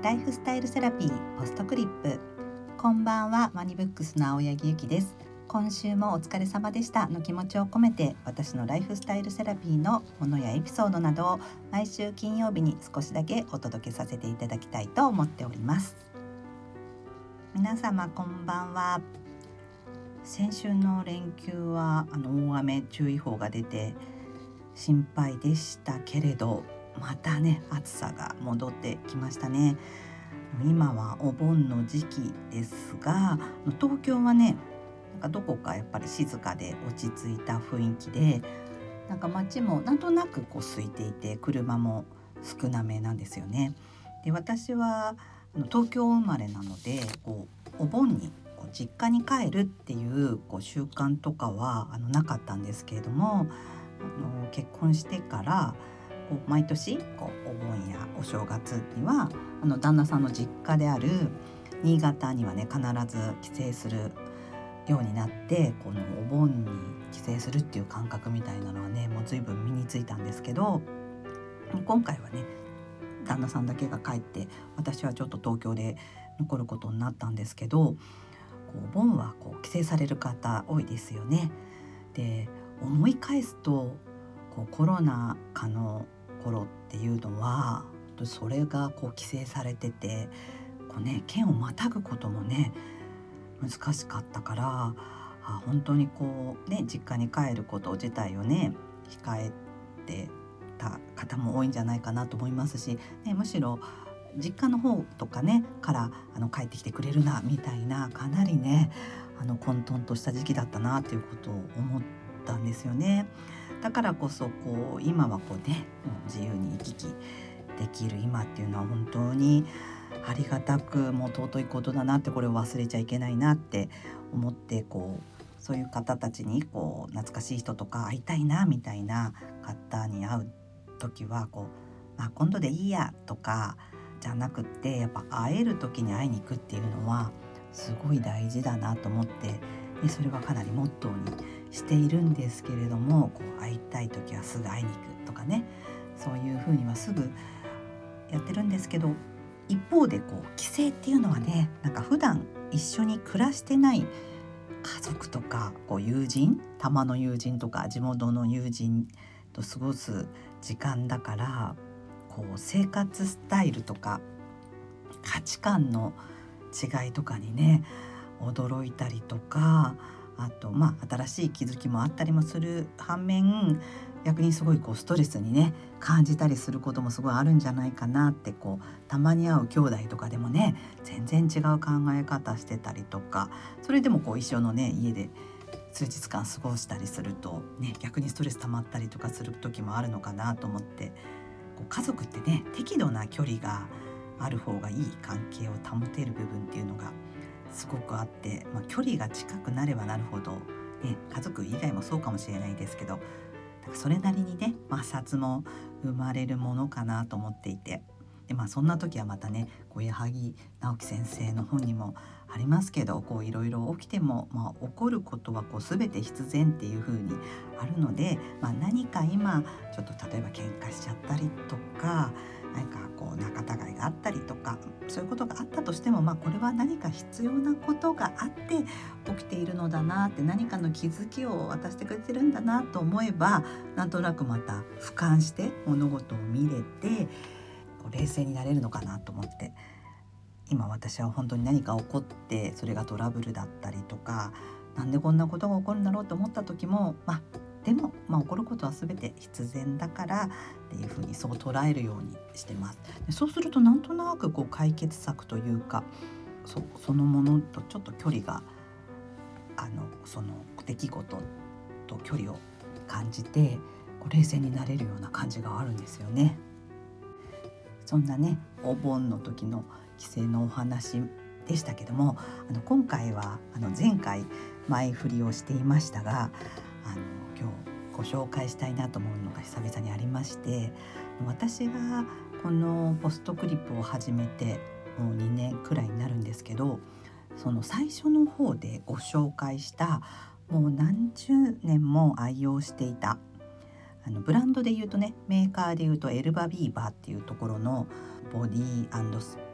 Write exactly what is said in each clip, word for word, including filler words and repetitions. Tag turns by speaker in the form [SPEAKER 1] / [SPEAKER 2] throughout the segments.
[SPEAKER 1] ライフスタイルセラピーポストクリップ。こんばんは、マニブックスの青柳ゆきです。今週もお疲れ様でしたの気持ちを込めて、私のライフスタイルセラピーのものやエピソードなどを毎週金曜日に少しだけお届けさせていただきたいと思っております。皆様こんばんは。先週の連休はあの大雨注意報が出て心配でしたけれど、またね暑さが戻ってきましたね。今はお盆の時期ですが、東京はねなんかどこかやっぱり静かで落ち着いた雰囲気で、なんか街もなんとなくこう空いていて、車も少なめなんですよね。で、私は東京生まれなので、こうお盆にこう実家に帰るっていうこう習慣とかはあのなかったんですけれども、あの結婚してからこう毎年こうお盆やお正月にはあの旦那さんの実家である新潟にはね必ず帰省するようになって、このお盆に帰省するっていう感覚みたいなのはねもう随分身についたんですけど、今回はね旦那さんだけが帰って私はちょっと東京で残ることになったんですけど、こうお盆はこう帰省される方多いですよね。で、思い返すとこうコロナ禍の頃っていうのはそれがこう規制されてて、こう、ね、県をまたぐこともね難しかったから、あ本当にこう、ね、実家に帰ること自体をね控えてた方も多いんじゃないかなと思いますし、ね、むしろ実家の方とかねからあの帰ってきてくれるなみたいな、かなりねあの混沌とした時期だったなということを思ったんですよね。だからこそこう今はこうね自由に行き来できる今っていうのは本当にありがたくもう尊いことだなって、これを忘れちゃいけないなって思って、こうそういう方たちにこう懐かしい人とか会いたいなみたいな方に会う時はこう、まあ、今度でいいやとかじゃなくって、やっぱ会える時に会いに行くっていうのはすごい大事だなと思って、でそれはかなりモットーにしているんですけれども、こう会いたい時はすぐ会いに行くとかね、そういうふうにはすぐやってるんですけど、一方でこう帰省っていうのはね、なんか普段一緒に暮らしてない家族とかこう友人、たまの友人とか地元の友人と過ごす時間だから、こう生活スタイルとか価値観の違いとかにね驚いたりとか、あとまあ新しい気づきもあったりもする反面、逆にすごいこうストレスにね感じたりすることもすごいあるんじゃないかなって、こうたまに会う兄弟とかでもね全然違う考え方してたりとか、それでもこう一緒のね家で数日間過ごしたりするとね、逆にストレス溜まったりとかする時もあるのかなと思って、こう家族ってね適度な距離がある方がいい関係を保てる部分っていうのがすごくあって、まあ、距離が近くなればなるほど、ね、家族以外もそうかもしれないですけど、なんかそれなりにね摩擦も生まれるものかなと思っていて、で、まあ、そんな時はまたねこう矢作直樹先生の本にもありますけど、こういろいろ起きても、まあ、起こることはこう全て必然っていう風にあるので、まあ、何か今ちょっと例えば喧嘩しちゃったりとか、何かこう仲違いがあったりとか、そういうことがあったとしても、まあ、これは何か必要なことがあって起きているのだなって、何かの気づきを渡してくれてるんだなと思えば、なんとなくまた俯瞰して物事を見れてこう冷静になれるのかなと思って、今私は本当に何か起こってそれがトラブルだったりとか、なんでこんなことが起こるんだろうと思った時も、まあでも、まあ、起こることは全て必然だからっていうふうにそう捉えるようにしてます。でそうするとなんとなくこう解決策というか、 そ, そのものとちょっと距離があのその出来事と距離を感じてこう冷静になれるような感じがあるんですよね。そんなねお盆の時の帰省のお話でしたけども、あの今回はあの前回前振りをしていましたが、あの今日ご紹介したいなと思うのが久々にありまして、私がこのポストクリップを始めてもうにねんくらいになるんですけど、その最初の方でご紹介したもう何十年も愛用していた、あのブランドで言うとねメーカーで言うとエルバビーバーっていうところのボディース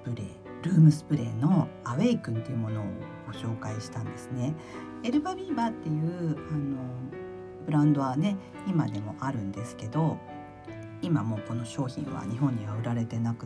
[SPEAKER 1] プレールームスプレーのアウェイクンっていうものをご紹介したんですね。エルバビーバーっていうあのブランドはね今でもあるんですけど、今もうこの商品は日本には売られてなくって、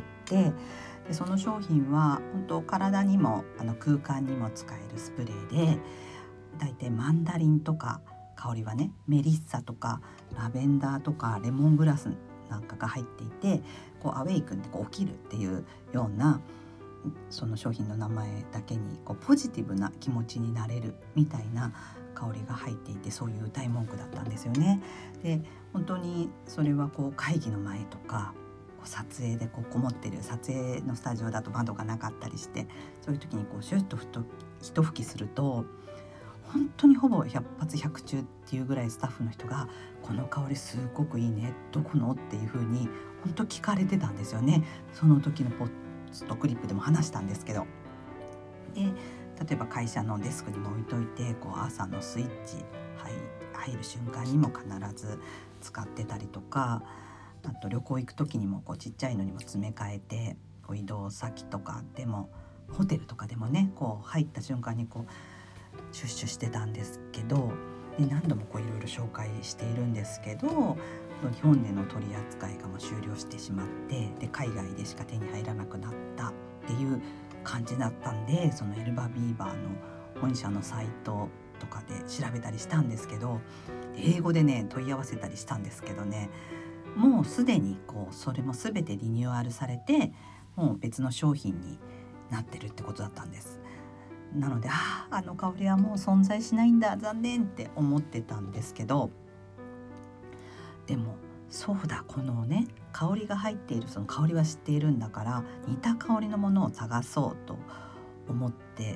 [SPEAKER 1] でその商品は本当体にもあの空間にも使えるスプレーで、だいたいマンダリンとか香りはねメリッサとかラベンダーとかレモングラスなんかが入っていて、こうアウェイクンってこう起きるっていうようなその商品の名前だけにこうポジティブな気持ちになれるみたいな香りが入っていて、そういう歌い文句だったんですよね。で本当にそれはこう会議の前とか撮影でこうこもってる撮影のスタジオだと窓がなかったりして、そういう時にこうシュッとふと一吹きすると本当にほぼひゃく発ひゃく中っていうぐらいスタッフの人がこの香りすごくいいね、どこのっていう風に本当聞かれてたんですよね。その時のポストクリップでも話したんですけど、で例えば会社のデスクにも置いといて、こう朝のスイッチ入る瞬間にも必ず使ってたりとか、あと旅行行く時にもこうちっちゃいのにも詰め替えて、こう移動先とかでもホテルとかでもねこう入った瞬間にこうシュッシュしてたんですけど、で何度もこういろいろ紹介しているんですけど、日本での取り扱いがもう終了してしまって、で海外でしか手に入らなくなったっていう感じだったんで、そのエルバビーバーの本社のサイトとかで調べたりしたんですけど、英語でね問い合わせたりしたんですけどね、もうすでにこうそれも全てリニューアルされて、もう別の商品になってるってことだったんです。なので、ああ、あの香りはもう存在しないんだ、残念って思ってたんですけど、でもそうだ、このね香りが入っている、その香りは知っているんだから似た香りのものを探そうと思って、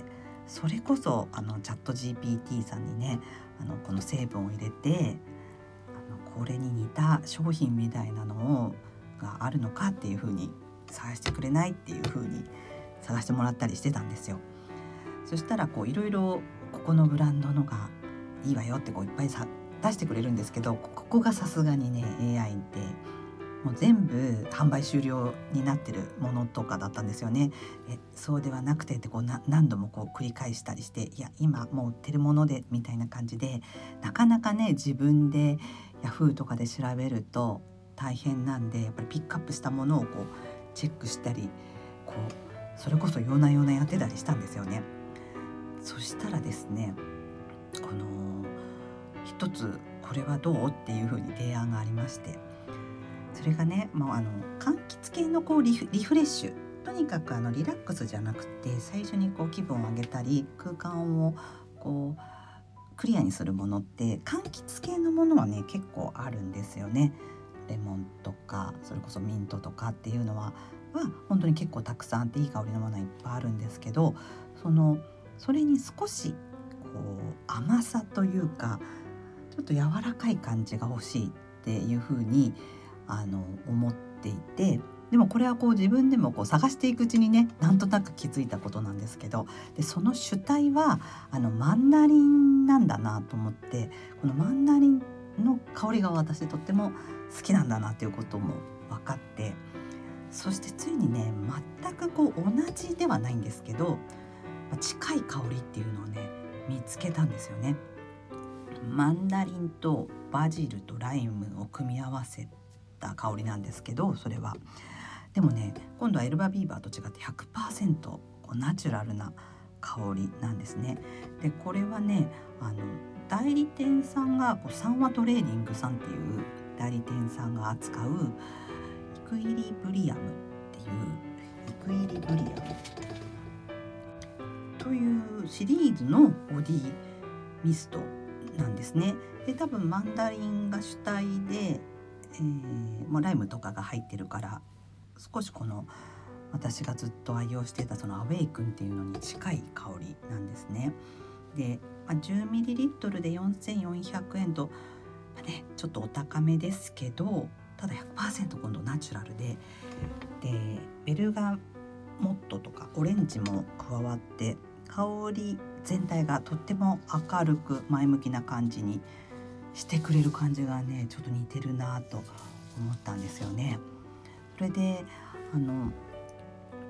[SPEAKER 1] それこそあのチャット ジーピーティー さんにねあのこの成分を入れて、あのこれに似た商品みたいなのがあるのかっていう風に探してくれないっていう風に探してもらったりしてたんですよ。そしたらこういろいろここのブランドのがいいわよってこういっぱいさ出してくれるんですけど、ここがさすがにね エーアイ ってもう全部販売終了になってるものとかだったんですよね。えそうではなくてってこうな何度もこう繰り返したりして、いや今もう売ってるものでみたいな感じで、なかなかね自分でヤフーとかで調べると大変なんで、やっぱりピックアップしたものをこうチェックしたり、こうそれこそ夜な夜なやってたりしたんですよね。そしたらですね、この一つこれはどうっていうふうに提案がありまして、それがね、もうあの柑橘系のこうリフ、リフレッシュ、とにかくあのリラックスじゃなくて最初にこう気分を上げたり空間をこうクリアにするものって柑橘系のものはね結構あるんですよね。レモンとかそれこそミントとかっていうのはは本当に結構たくさんあっていい香りのものはいっぱいあるんですけど、そのそれに少しこう甘さというかちょっと柔らかい感じが欲しいっていう風にあの思っていて、でもこれはこう自分でもこう探していくうちにねなんとなく気づいたことなんですけど、でその主体はあのマンダリンなんだなと思って、このマンダリンの香りが私とっても好きなんだなということも分かって、そしてついにね全くこう同じではないんですけど近い香りっていうのをね見つけたんですよね。マンダリンとバジルとライムを組み合わせた香りなんですけど、それはでもね今度はエルバビーバーと違って ひゃくパーセント こうナチュラルな香りなんですね。でこれはねあの代理店さんがこうサンワトレーディングさんっていう代理店さんが扱うイクイリブリアムっていうイクイリブリアムというシリーズのボディミストなんですね。で多分マンダリンが主体で、えー、もうライムとかが入ってるから少しこの私がずっと愛用していたそのアウェイクンっていうのに近い香りなんですね。で、まあ、じゅうミリリットル でよんせんよんひゃくえんと、まあね、ちょっとお高めですけど、ただ ひゃくパーセント 今度ナチュラルで、でベルガモットとかオレンジも加わって香り全体がとっても明るく前向きな感じにしてくれる感じがねちょっと似てるなと思ったんですよね。それであの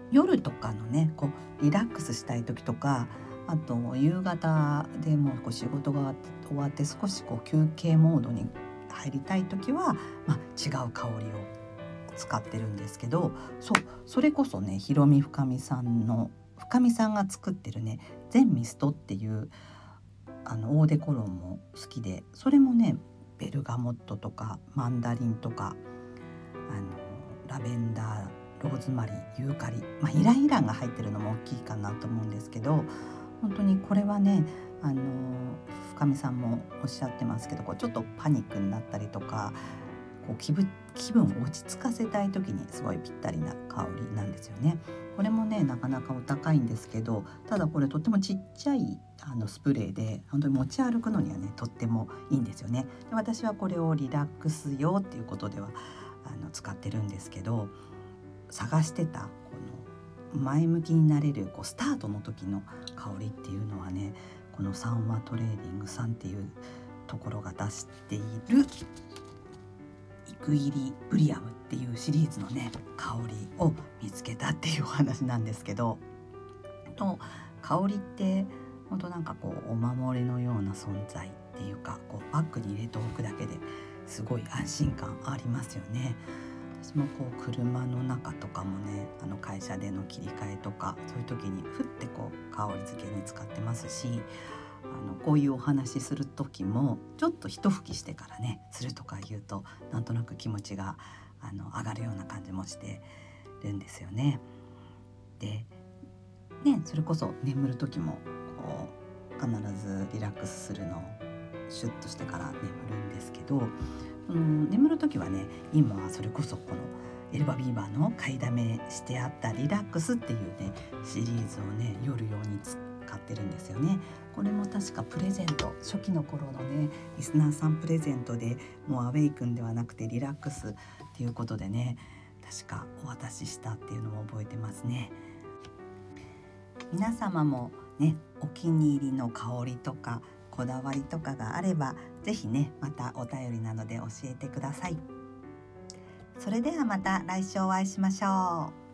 [SPEAKER 1] 夜とかのねこうリラックスしたい時とか、あと夕方でもうこう仕事が終わって少しこう休憩モードに入りたい時は、まあ、違う香りを使ってるんですけど、そうそれこそねひろみ深みさんの深みさんが作ってるね全ミストっていうあのオーデコロンも好きで、それもねベルガモットとかマンダリンとかあのラベンダー、ローズマリー、ユーカリ、まあ、イランイランが入ってるのも大きいかなと思うんですけど、本当にこれはねあの深見さんもおっしゃってますけど、こうちょっとパニックになったりとかこう気分、気分を落ち着かせたい時にすごいぴったりな香りなんですよね。これもねなかなかお高いんですけど、ただこれとってもちっちゃいあのスプレーで本当に持ち歩くのにはねとってもいいんですよね。で私はこれをリラックス用っていうことではあの使ってるんですけど、探してたこの前向きになれるこうスタートの時の香りっていうのはね、このサンワトレーディングさんっていうところが出しているイクイリブリアムっていうシリーズのね香りを見つけたっていうお話なんですけど、と香りって本当なんかこうお守りのような存在っていうか、こうバッグに入れておくだけですごい安心感ありますよね。私もこう車の中とかもね、あの会社での切り替えとかそういう時にふってこう香り付けに使ってますし、あのこういうお話する時もちょっと一吹きしてからねするとか言うとなんとなく気持ちがあの上がるような感じもしてるんですよね。でね、それこそ眠る時もこう必ずリラックスするのをシュッとしてから眠るんですけど、うん、眠る時はね今はそれこそこのエルバビーバーの買いだめしてあったリラックスっていうねシリーズをね夜用に使ってるんですよね。これも確かプレゼント、初期の頃のねリスナーさんプレゼントでもうアウェイクンではなくてリラックスっていうことでね確かお渡ししたっていうのも覚えてますね。皆様もねお気に入りの香りとかこだわりとかがあればぜひねまたお便りなどで教えてください。それではまた来週お会いしましょう。